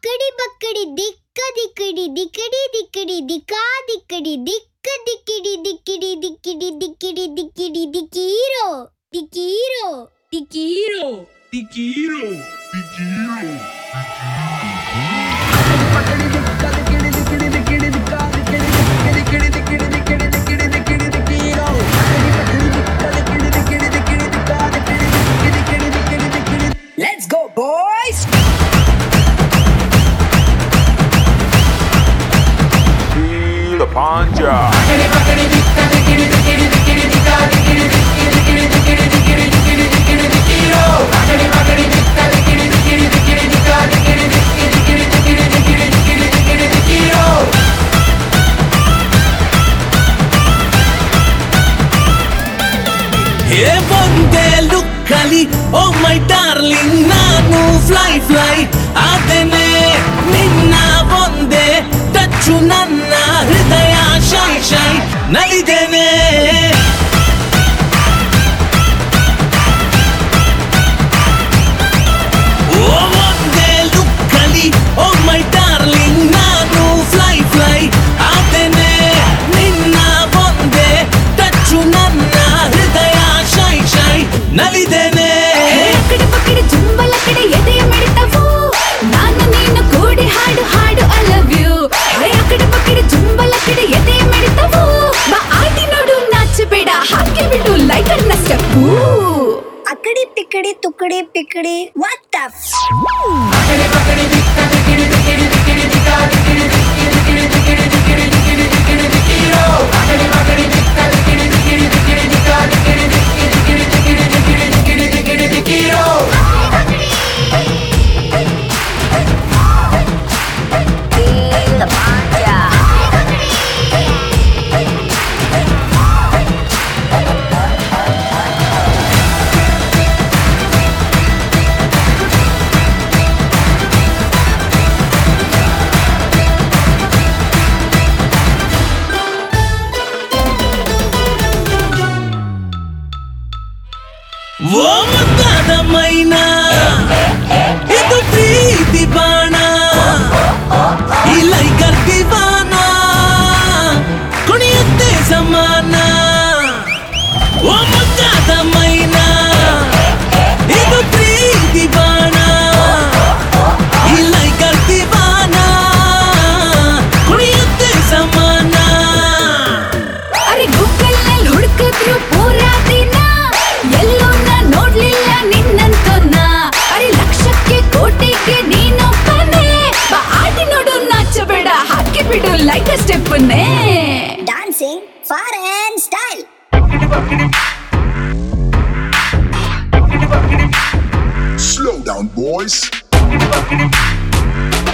ಅಕ್ಕಡಿ ಬಕ್ಕಡಿ ದಿಕ್ಕ ದಿಕ್ಕಡಿ ದಿಕ್ಕಡಿ ದಿಕ್ಕಡಿ ದಿಕ್ಕಾ ದಿಕ್ಕಡಿ ದಿಕ್ಕ ದಿಕ್ಕಿಡಿ ದಿಕ್ಕಿಡಿ ದಿಕ್ಕಿಡಿ ದಿಕ್ಕಿಡಿ ದಿಕ್ಕಿಡಿ ದಿಕ್ಕೀರೋ ದಿಕ್ಕೀರೋ ದಿಕ್ಕೀರೋ ದಿಕ್ಕೀರೋ ದಿಕ್ಕೀರೋ Let's go, boys! Feel the panja. ಒಂದೇ ಲುಕ್ಕಲಿ ಓ my darling ನಾನು ಫ್ಲೈ ಆದೇನೆ ನಿನ್ನ ಒಂದೇ ಟಚ್ಚು ನನ್ನ ಹೃದಯ ಶೈ ನಲಿದೇನೆ ಒಂದೇ ಲುಕ್ಕಲಿ ಓ ಮೈ ಡಾರ್ಲಿಂಗ್ ನಾನು ಫ್ಲೈ ಆದೇನೆ ನಿನ್ನ ಒಂದೇ ಟಚ್ಚು ನನ್ನ ಹೃದಯ ಶೈ ನಲಿದೇನೆ ಕಡೆ ಪಕ್ಕಡೆ ಜುಂಬಲ ಕಡೆ ಎದೆಯ ಮಿಡಿತವು ನಾನು ನೀನು ಕೂಡಿ ಹಾಡು ಹಾಡು ಐ ಲವ್ ಯು ಕಡೆ ಪಕ್ಕಡೆ ಜುಂಬಲ ಕಡೆ ಎದೆಯ ಮಿಡಿತವು ಬಾ ಆಡಿ ನೋಡು ನಾಚು ಬೇಡ ಹಾಕಿ ಬಿಡು ಲೈಕ್ ಅನ್ನ ಸ್ಟೆಪ್ಪು ಅಕ್ಕಡಿ ಪಿಕ್ಕಡಿ ತುಕ್ಕಡಿ ಪಿಕ್ಕಡಿ what the ಓ ಮುದ್ದಾದ ಮೈನಾ ಇದು ಪ್ರೀತಿ ಬಾಣ ಈ ಲೈಕರ್ ದಿವಾನ ಕುಣಿಯುತ್ತೆ ಸಮಾನ ಓ ಮುದ್ದಾದ ಮೈನಾ ಇದು ಪ್ರೀತಿ ಬಾಣ ಈ ಲೈಕರ್ ದಿವಾನ ಕುಣಿಯುತ್ತೆ ಸಮಾನ ಅರೆ ಗೂಗಲ್ ನಲ್ಲಿ ಹುಡುಕಿದ್ರು ಪೂರಾ ದಿನ ಎಲ್ಲೋ ನಾ ನೋಡ್ಲಿಲ್ಲ ನಿನ್ನಂತೋನ ಅರೆ ಲಕ್ಷಕ್ಕೆ ಕೋಟಿಗೆ ನೀನೊಬ್ಬನೇ ಬಾ ಆಡಿ ನೋಡು ನಾಚ ಬೇಡ ಹಾಕಿ ಬಿಡು ಲೈಕ್ ಸ್ಟೆಪ್ಪನ್ನೇ dancing foreign style Slow down, boys.